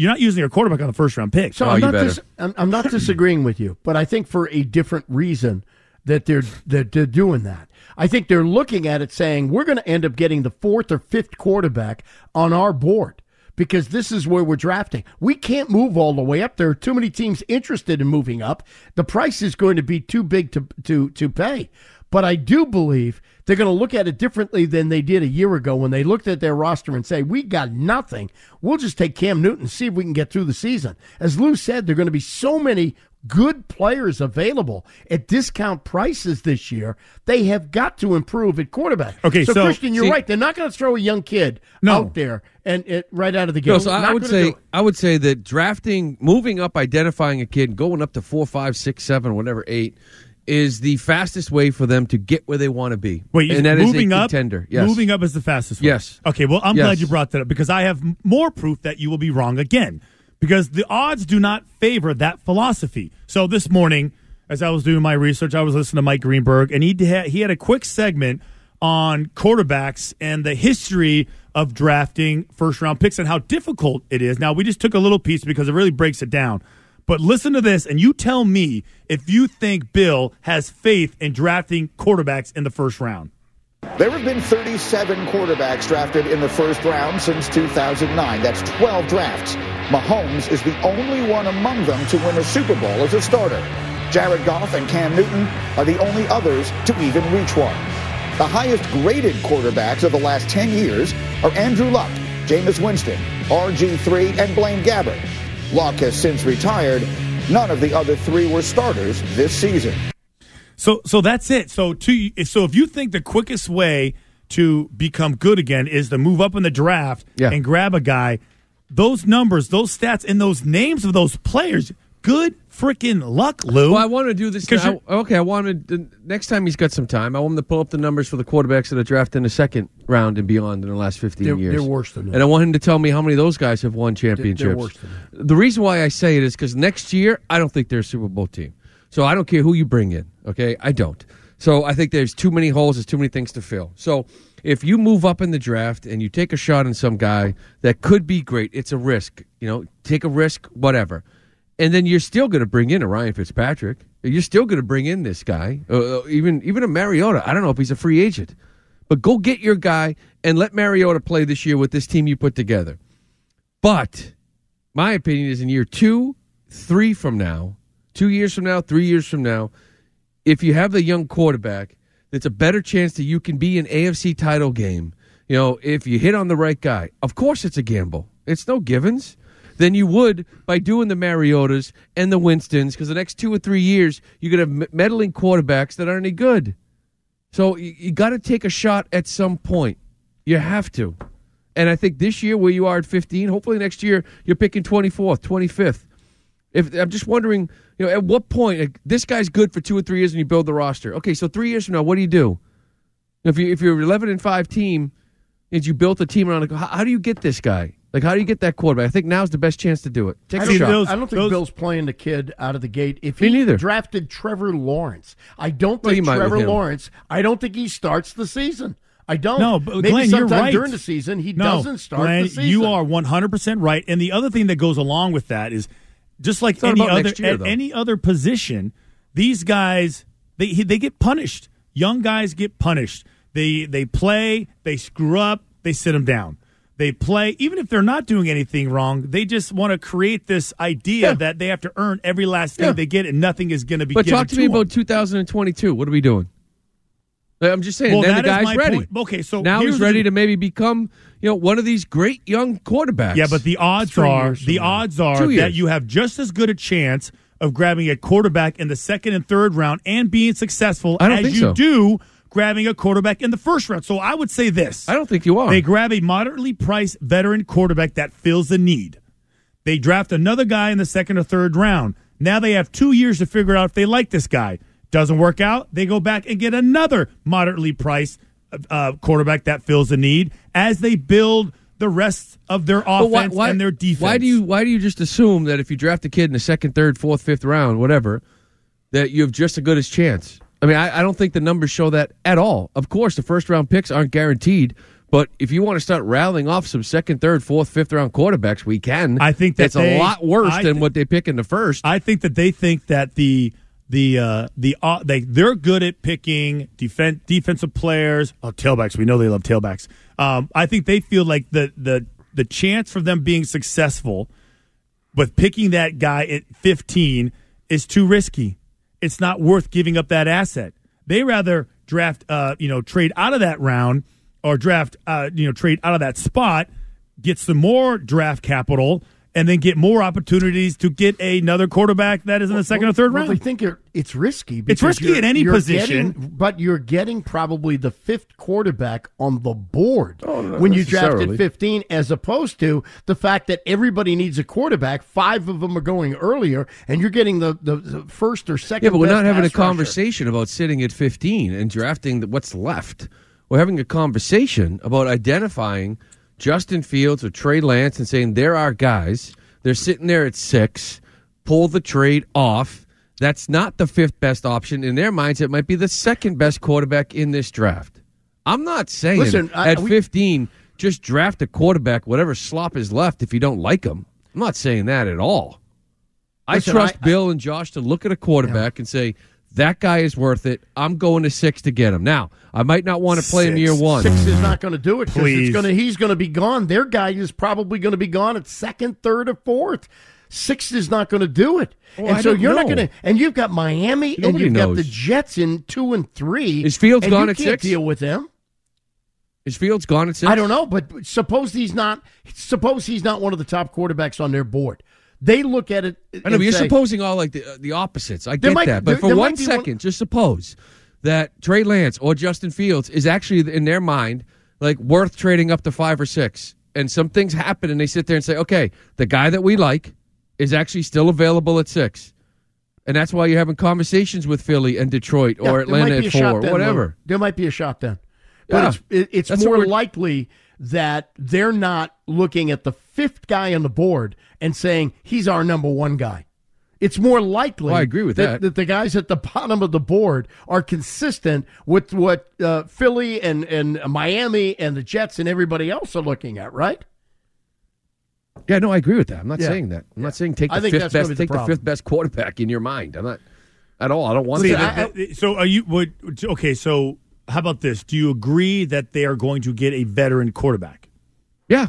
a quarterback on the 1st round pick. So I'm not disagreeing with you, but I think for a different reason that they're doing that. I think they're looking at it saying we're going to end up getting the 4th or 5th quarterback on our board because this is where we're drafting. We can't move all the way up. There are too many teams interested in moving up. The price is going to be too big to pay. But I do believe they're going to look at it differently than they did a year ago when they looked at their roster and say, we got nothing. We'll just take Cam Newton and see if we can get through the season. As Lou said, there are going to be so many good players available at discount prices this year. They have got to improve at quarterback. Okay, so Christian, you're right. They're not going to throw a young kid out there and right out of the gate. No, so I would say that drafting, moving up, identifying a kid, going up to 4, 5, 6, 7, whatever, 8, is the fastest way for them to get where they want to be. Wait, and that moving is a up, contender. Yes. Moving up is the fastest way. Yes. Okay, well, I'm glad you brought that up because I have more proof that you will be wrong again because the odds do not favor that philosophy. So this morning, as I was doing my research, I was listening to Mike Greenberg, and he had a quick segment on quarterbacks and the history of drafting first-round picks and how difficult it is. Now, we just took a little piece because it really breaks it down. But listen to this, and you tell me if you think Bill has faith in drafting quarterbacks in the 1st round. There have been 37 quarterbacks drafted in the 1st round since 2009. That's 12 drafts. Mahomes is the only one among them to win a Super Bowl as a starter. Jared Goff and Cam Newton are the only others to even reach one. The highest-graded quarterbacks of the last 10 years are Andrew Luck, Jameis Winston, RG3, and Blaine Gabbert. Luck has since retired. None of the other 3 were starters this season. So that's it. So if you think the quickest way to become good again is to move up in the draft and grab a guy, those numbers, those stats, and those names of those players, good freaking luck, Lou. Well, I want to do this. I wanted next time he's got some time. I want him to pull up the numbers for the quarterbacks that are drafted in the 2nd round and beyond in the last 15 years. They're worse than that. And I want him to tell me how many of those guys have won championships. They're worse than that. The reason why I say it is because next year I don't think they're a Super Bowl team. So I don't care who you bring in. Okay, I don't. So I think there's too many holes. There's too many things to fill. So if you move up in the draft and you take a shot on some guy that could be great, it's a risk. Take a risk, whatever. And then you're still going to bring in a Ryan Fitzpatrick. You're still going to bring in this guy, even a Mariota. I don't know if he's a free agent. But go get your guy and let Mariota play this year with this team you put together. But my opinion is in year 2, 3 from now, 2 years from now, 3 years from now, if you have a young quarterback, there's a better chance that you can be an AFC title game, if you hit on the right guy, of course it's a gamble. It's no givens. Than you would by doing the Mariotas and the Winstons, because the next 2 or 3 years you're going to have meddling quarterbacks that aren't any good. So you got to take a shot at some point. You have to. And I think this year where you are at 15, hopefully next year you're picking 24th, 25th. I'm just wondering, at what point this guy's good for 2 or 3 years and you build the roster. Okay, so 3 years from now, what do? If you're 11-5 team and you built a team around, how do you get this guy? Like, how do you get that quarterback? I think now's the best chance to do it. Take a shot. I don't think Bill's playing the kid out of the gate. If he drafted Trevor Lawrence, I don't think Trevor Lawrence, I don't think he starts the season. I don't. No, but maybe Glenn, sometime you're right. during the season he doesn't start Glenn, the season. You are 100% right. And the other thing that goes along with that is just like any other position, these guys they get punished. Young guys get punished. They play, they screw up, they sit them down. They play, even if they're not doing anything wrong, they just want to create this idea that they have to earn every last thing they get and nothing is going to be given to them. But talk to me about 2022. What are we doing? I'm just saying, then the guy's ready. Point. Okay, so now he's ready to maybe become, one of these great young quarterbacks. Yeah, but the odds are that you have just as good a chance of grabbing a quarterback in the second and third round and being successful as you do grabbing a quarterback in the first round. So I would say this. I don't think you are. They grab a moderately priced veteran quarterback that fills the need. They draft another guy in the second or third round. Now they have 2 years to figure out if they like this guy. Doesn't work out, they go back and get another moderately priced quarterback that fills the need as they build the rest of their offense and their defense. Why do you just assume that if you draft a kid in the second, third, fourth, fifth round, whatever, that you have just as good as chance? I mean, I don't think the numbers show that at all. Of course, the first-round picks aren't guaranteed, but if you want to start rattling off some second, third, fourth, fifth-round quarterbacks, we can. I think that's a lot worse than what they pick in the first. I think that they think that they're good at picking defensive players. Oh, tailbacks. We know they love tailbacks. I think they feel like the chance for them being successful with picking that guy at 15 is too risky. It's not worth giving up that asset. They rather draft, trade out of that round or trade out of that spot, get some more draft capital, and then get more opportunities to get another quarterback that is in the second or third round. I think it's risky. It's risky at any position. But you're getting probably the fifth quarterback on the board when you drafted 15, as opposed to the fact that everybody needs a quarterback. 5 of them are going earlier, and you're getting the first or second. Yeah, but we're not having a rusher. conversation about sitting at 15 and drafting what's left. We're having a conversation about identifying Justin Fields or Trey Lance and saying they're our guys. They're sitting there at 6. Pull the trade off. That's not the 5th best option. In their minds, it might be the 2nd best quarterback in this draft. I'm not saying at 15, just draft a quarterback, whatever slop is left if you don't like him. I'm not saying that at all. I trust Bill and Josh to look at a quarterback and say, that guy is worth it. I'm going to 6 to get him. Now, I might not want to play him year 1. 6 is not going to do it because he's going to be gone. Their guy is probably going to be gone at 2nd, 3rd, or 4th. 6 is not going to do it. And so you're not going to. And you've got Miami and you've got the Jets in 2 and 3. Is Fields gone at 6? You can't deal with them. Is Fields gone at 6? I don't know, but suppose he's not one of the top quarterbacks on their board. They look at it. I know, but you're supposing all like the opposites. I get that. But for 1 second, just suppose that Trey Lance or Justin Fields is actually, in their mind, like worth trading up to 5 or 6. And some things happen and they sit there and say, okay, the guy that we like is actually still available at 6. And that's why you're having conversations with Philly and Detroit or Atlanta at 4, whatever. There might be a shot then. But it's more likely that they're not looking at the 5th guy on the board and saying he's our number 1 guy. It's more likely I agree with that the guys at the bottom of the board are consistent with what Philly and Miami and the Jets and everybody else are looking at, right? Yeah, no, I agree with that. I'm not saying that. I'm not saying take the 5th best quarterback in your mind. I'm not at all. I don't want to. So are you okay, so how about this? Do you agree that they are going to get a veteran quarterback? Yeah.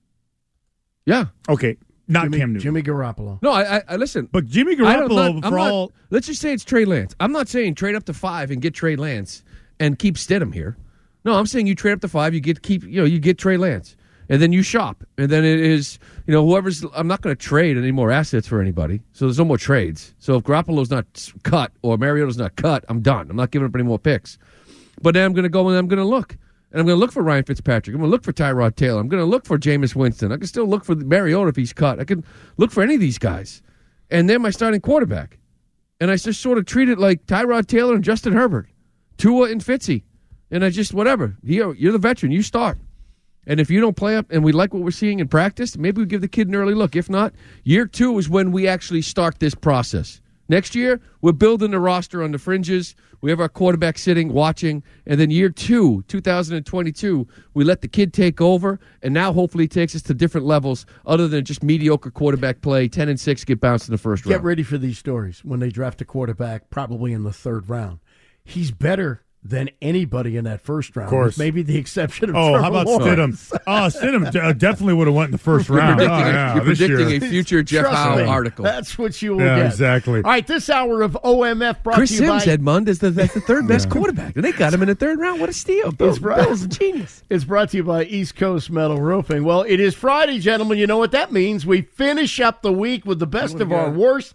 Yeah. Okay. Not Cam Newton. Jimmy Garoppolo. No, I listen. But Jimmy Garoppolo, let's just say it's Trey Lance. I'm not saying trade up to 5 and get Trey Lance and keep Stidham here. No, I'm saying you trade up to 5, you get Trey Lance. And then you shop. And then it is, whoever's – I'm not going to trade any more assets for anybody. So there's no more trades. So if Garoppolo's not cut or Mariota's not cut, I'm done. I'm not giving up any more picks. But then I'm going to go and I'm going to look. And I'm going to look for Ryan Fitzpatrick. I'm going to look for Tyrod Taylor. I'm going to look for Jameis Winston. I can still look for Mariota if he's cut. I can look for any of these guys. And they're my starting quarterback. And I just sort of treat it like Tyrod Taylor and Justin Herbert, Tua and Fitzy. And I just, whatever. You're the veteran. You start. And if you don't play up and we like what we're seeing in practice, maybe we give the kid an early look. If not, year 2 is when we actually start this process. Next year, we're building the roster on the fringes. We have our quarterback sitting, watching. And then year 2, 2022, we let the kid take over. And now hopefully it takes us to different levels other than just mediocre quarterback play, 10-6, get bounced in the first round. Get ready for these stories when they draft a quarterback probably in the 3rd round. He's better than anybody in that first round. Of course. Maybe the exception of Trevor Trevor how about Lawrence. Stidham? Stidham definitely would have went in the first round. You're predicting a future Jeff Howe article. That's what you will get. Exactly. All right, this hour of OMF brought Chris to you Sims by... Edmund is the 3rd best quarterback. And they got him in the 3rd round. What a steal. Bill's a genius. It's brought to you by East Coast Metal Roofing. Well, it is Friday, gentlemen. You know what that means. We finish up the week with the best of our worst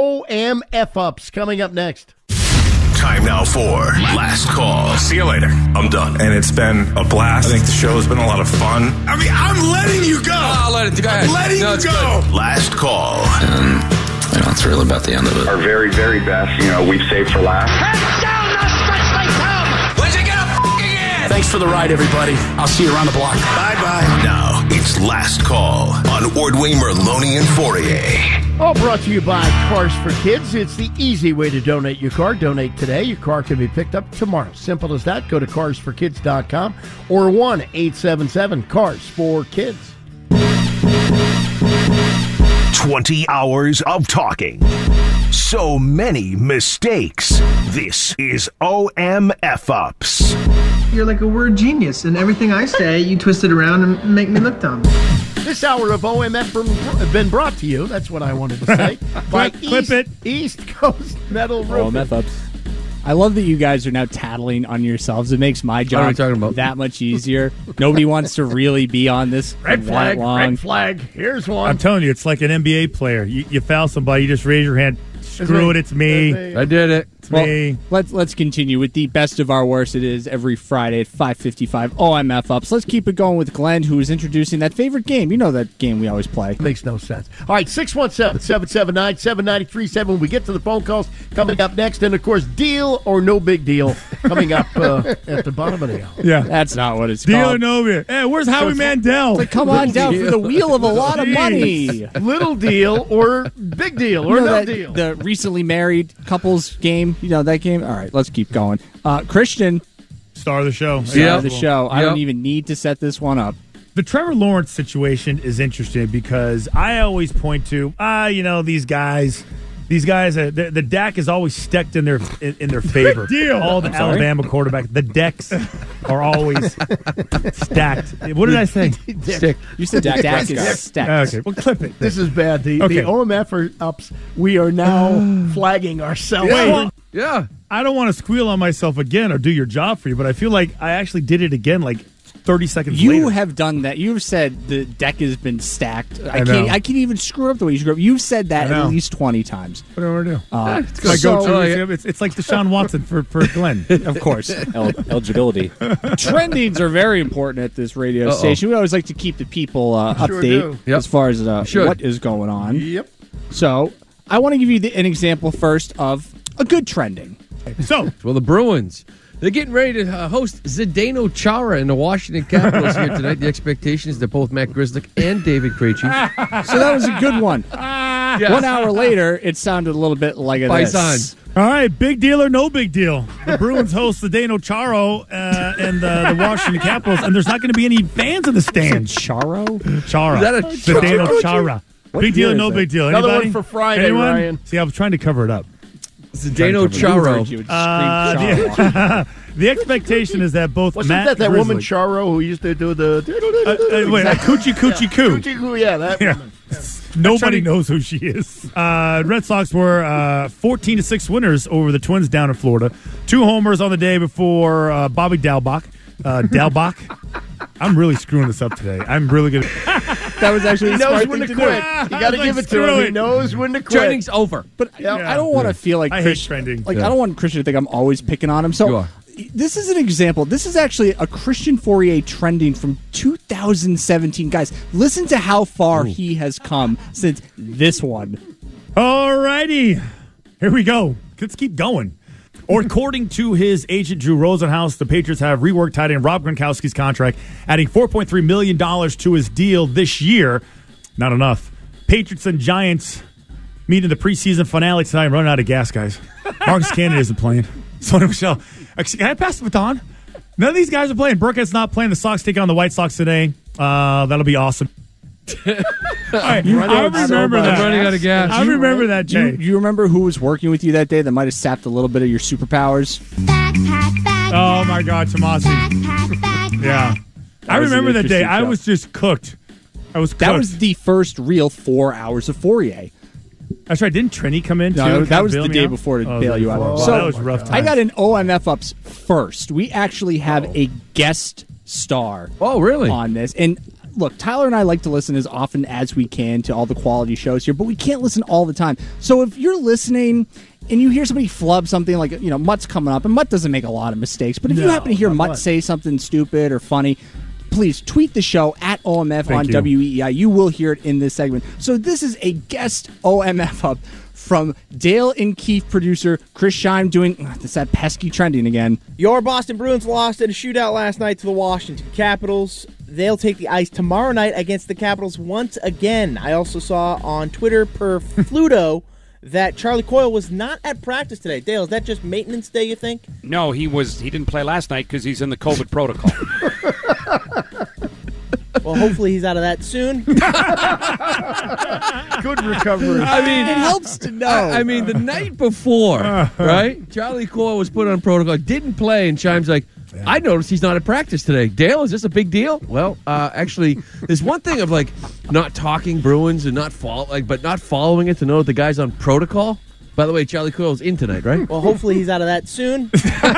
OMF-ups coming up next. Time now for Last Call. See you later. I'm done. And it's been a blast. I think the show's been a lot of fun. I mean, I'm letting you go. I'll let it go. I'm letting you go. Good. Last Call. It's really about the end of it. Our very, very best, we've saved for last. Heads down, the stretch they come. When's it gonna f***ing end? Thanks for the ride, everybody. I'll see you around the block. Bye-bye. Now, it's Last Call on Ordway, Merloni, and Fourier. All brought to you by Cars for Kids. It's the easy way to donate your car. Donate today. Your car can be picked up tomorrow. Simple as that. Go to carsforkids.com or 1-877-CARS-4-KIDS. 20 hours of talking. So many mistakes. This is OMF-Ups. You're like a word genius, and everything I say, you twist it around and make me look dumb. This hour of OMF been brought to you, that's what I wanted to say, by East Coast Metal Roofing. OMF-Ups. I love that you guys are now tattling on yourselves. It makes my job that much easier. Nobody wants to really be on this red flag, long. Red flag. Here's one. I'm telling you, it's like an NBA player. You foul somebody, you just raise your hand. Screw it, it's me. I did it. It's me. Let's continue with the best of our worst. It is every Friday at 5:55 OMF-Ups. Let's keep it going with Glenn, who is introducing that favorite game. You know that game we always play. Makes no sense. All right, 617-779-7937. When we get to the phone calls coming up next, and of course, deal or no big deal coming up at the bottom of the hour. Yeah, that's not what it's deal called. or no deal. Hey, where's Howie Mandel? Like, come on down for the wheel of a lot of money. Little deal or big deal or no deal. The recently married couples game, that game. All right, let's keep going. Christian, star of the show. Star of the show. I don't even need to set this one up. The Trevor Lawrence situation is interesting because I always point to, these guys. These guys, the deck is always stacked in their favor. All the Alabama quarterbacks, the decks are always stacked. What did I say? Stick. You said the deck is stacked. Okay, well, clip it. This is bad. The OMF-Ups, we are now flagging ourselves. Yeah. I don't want to squeal on myself again or do your job for you, but I feel like I actually did it again, 30 seconds later. You have done that. You've said the deck has been stacked. I can't even screw up the way you screw up. You've said that at least 20 times. What do I do? It's my go-to. It's like Deshaun Watson for Glenn. Of course. Eligibility. Trendings are very important at this radio station. We always like to keep the people update as far as what is going on. Yep. So I want to give you an example first of a good trending. Well, the Bruins. They're getting ready to host Zdeno Chara and the Washington Capitals here tonight. The expectation is that both Matt Grzelcyk and David Krejci. So that was a good one. Yes. 1 hour later, it sounded a little bit like this. All right, big deal or no big deal. The Bruins host Zdeno Chara and the Washington Capitals, and there's not going to be any fans in the stands. Chara? Chara. Is that a Zdeno Chara. Big deal or no big deal? Another Anybody? one for Friday, Anyone? Ryan. See, I was trying to cover it up. Zdeno Chara. The expectation is that both Wasn't Matt that Grzelcyk, woman Charo who used to do the... Coochie Coochie Coo. Coochie Coo, yeah, that woman. Nobody knows who she is. Red Sox were 14-6 winners over the Twins down in Florida. 2 homers on the day before Bobby Dalbach. Dalbach. I'm really screwing this up today. I'm really good. That was actually he a knows smart when thing to to quit. do. You got to give it to him. He knows when to quit. Training's over. But I don't want to feel like I hate trending. Like I don't want Christian to think I'm always picking on him. So this is an example. This is actually a Christian Fourier trending from 2017. Guys, listen to how far he has come since this one. All righty. Here we go. Let's keep going. Or according to his agent, Drew Rosenhaus, the Patriots have reworked tight end Rob Gronkowski's contract, adding $4.3 million to his deal this year. Not enough. Patriots and Giants meet in the preseason finale tonight. I'm running out of gas, guys. Marcus Cannon isn't playing. Sony Michel. Can I pass the baton? None of these guys are playing. Burkett's not playing. The Sox take on the White Sox today. That'll be awesome. All right, I remember that. I'm running out of gas. I remember that, Jay. You remember who was working with you that day that might have sapped a little bit of your superpowers? Oh, my God, Tomasi. Yeah. I remember that day. I was just cooked. I was cooked. That was the first real 4 hours of Fourier. That's right. Didn't Trini come in, too? No, that was the day before to bail you out. Wow, So that was rough time. I got an OMF ups first. We actually have a guest star. Oh, really? On this. And look, Tyler and I like to listen as often as we can to all the quality shows here, but we can't listen all the time. So if you're listening and you hear somebody flub something like, Mutt's coming up, and Mutt doesn't make a lot of mistakes, but if you happen to hear Mutt say something stupid or funny, please tweet the show at OMF on WEEI. You will hear it in this segment. So this is a guest OMF up from Dale and Keefe producer Chris Scheim doing that pesky trending again. Your Boston Bruins lost in a shootout last night to the Washington Capitals. They'll take the ice tomorrow night against the Capitals once again. I also saw on Twitter per Fluto that Charlie Coyle was not at practice today. Dale, is that just maintenance day, you think? No, he didn't play last night because he's in the COVID protocol. Well, hopefully he's out of that soon. Good recovery. I mean, it helps to know. I mean, the night before, right? Charlie Coyle was put on protocol, didn't play, and Chime's like, I noticed he's not at practice today. Dale, is this a big deal? Well, actually, there's one thing of like not talking Bruins and not following it to know that the guy's on protocol. By the way, Charlie Coyle's in tonight, right? Well, hopefully he's out of that soon.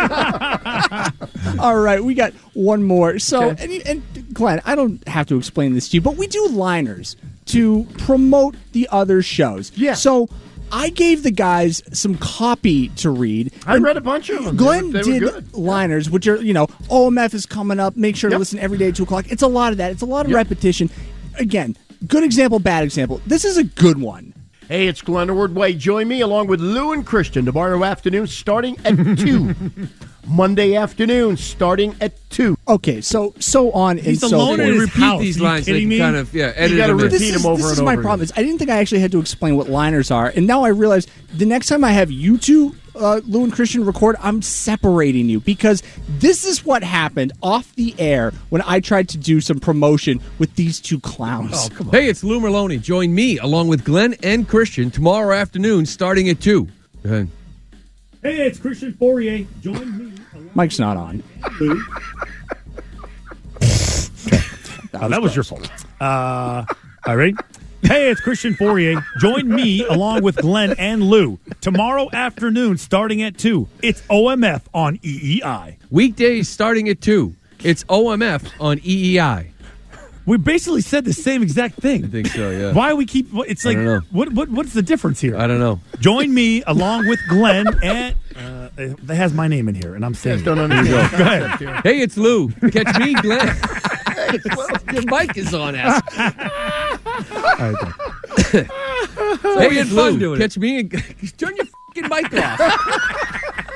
All right, we got one more. So, and Glenn, I don't have to explain this to you, but we do liners to promote the other shows. Yeah. So I gave the guys some copy to read. I read a bunch of them. Glenn They were did good. liners, which are, OMF is coming up. Make sure to listen every day at 2 o'clock. It's a lot of that. It's a lot of repetition. Again, good example, bad example. This is a good one. Hey, it's Glenn Ordway. Join me along with Lou and Christian tomorrow afternoon starting at 2. Monday afternoon starting at 2. Okay, so on and He's so alone forth. in his Repeat house. these Are you lines. They kidding can me? kind of, edit You got to them in. repeat them over This and is over. my again. problem. I didn't think I actually had to explain what liners are, and now I realize the next time I have you two, Lou and Christian, record, I'm separating you because this is what happened off the air when I tried to do some promotion with these two clowns. Oh, come on. Hey, it's Lou Merlone. Join me along with Glenn and Christian tomorrow afternoon starting at 2. Go ahead. Hey, it's Christian Fourier. Join me. Mike's not on. That was your fault. All right. Hey, it's Christian Fourier. Join me along with Glenn and Lou tomorrow afternoon starting at 2. It's OMF on EEI. Weekdays starting at 2. It's OMF on EEI. We basically said the same exact thing. I think so, yeah. Why we keep? It's like, I don't know. what's the difference here? I don't know. Join me along with Glenn and it has my name in here, and I'm saying, Don't understand. go ahead. Hey, it's Lou. Catch me, Glenn. Your mic is on, ass. All right, Hey, it's Lou. Catch me and turn your fucking mic off.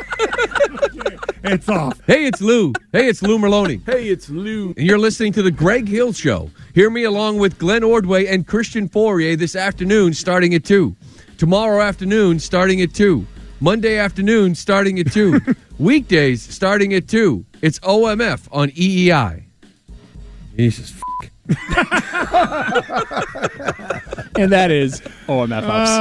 it's off. Hey, it's Lou. Hey, it's Lou Merlone. Hey, it's Lou. And you're listening to The Greg Hill Show. Hear me along with Glenn Ordway and Christian Fourier this afternoon starting at 2. Tomorrow afternoon starting at 2. Monday afternoon starting at 2. Weekdays starting at 2. It's OMF on EEI. Jesus f***. And that is OMF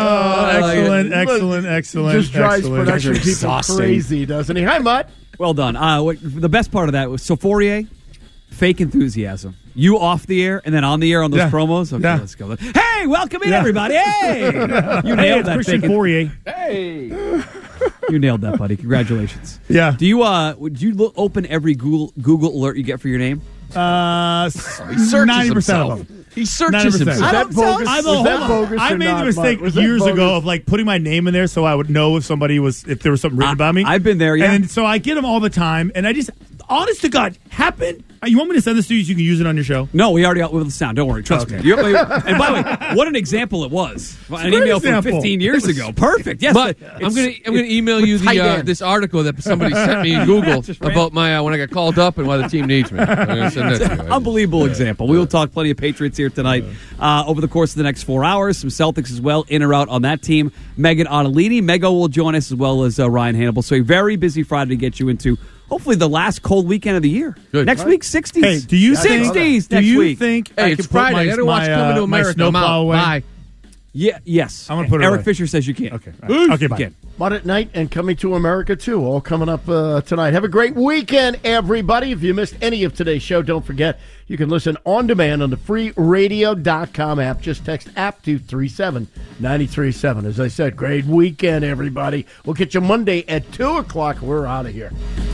Ups. Excellent. Just drives excellent. production people exhausting. crazy, doesn't he? Hi, Mutt. Well done. The best part of that was Fourier, fake enthusiasm. You off the air and then on the air on those promos. Okay, let's go. Hey, welcome in, everybody. Hey, you nailed that. Christian fake Fourier. Hey. You nailed that, buddy. Congratulations. Yeah. Do you would you open every Google alert you get for your name? He searches 90% of them. He searches 90%. himself. Was that bogus? I made the mistake years ago of like putting my name in there so I would know if there was something written about me. I've been there, yeah. And so I get them all the time, and I just, honest to God, happened. You want me to send this to you so you can use it on your show? No, we already got with the sound. Don't worry. Trust me. And by the way, what an example it was. An email from 15 years ago. Perfect. Yes. But I'm gonna email you this article that somebody sent me in Google about my when I got called up and why the team needs me. I'm gonna send that to you. Unbelievable example. We will talk plenty of Patriots here tonight over the course of the next 4 hours. Some Celtics as well, in or out on that team. Megan Ottolini. Mego will join us as well as Ryan Hannibal. So a very busy Friday to get you into hopefully the last cold weekend of the year. Good. Next week, 60s. Hey, do you 60s do next you week. think Hey, I it's could Friday. put I gotta watch Coming to America. my snowplow away? Bye. Yeah, yes. I'm gonna put it Eric away. Fisher says you can't. Okay. Okay, bye. Mud at Night and Coming to America, too, all coming up tonight. Have a great weekend, everybody. If you missed any of today's show, don't forget, you can listen on demand on the freeradio.com app. Just text app to 37937. As I said, great weekend, everybody. We'll catch you Monday at 2 o'clock. We're out of here.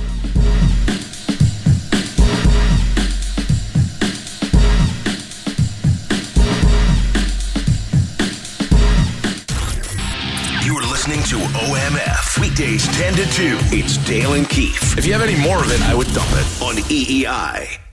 You're listening to OMF. Weekdays 10 to 2. It's Dale and Keefe. If you have any more of it, I would dump it on EEI.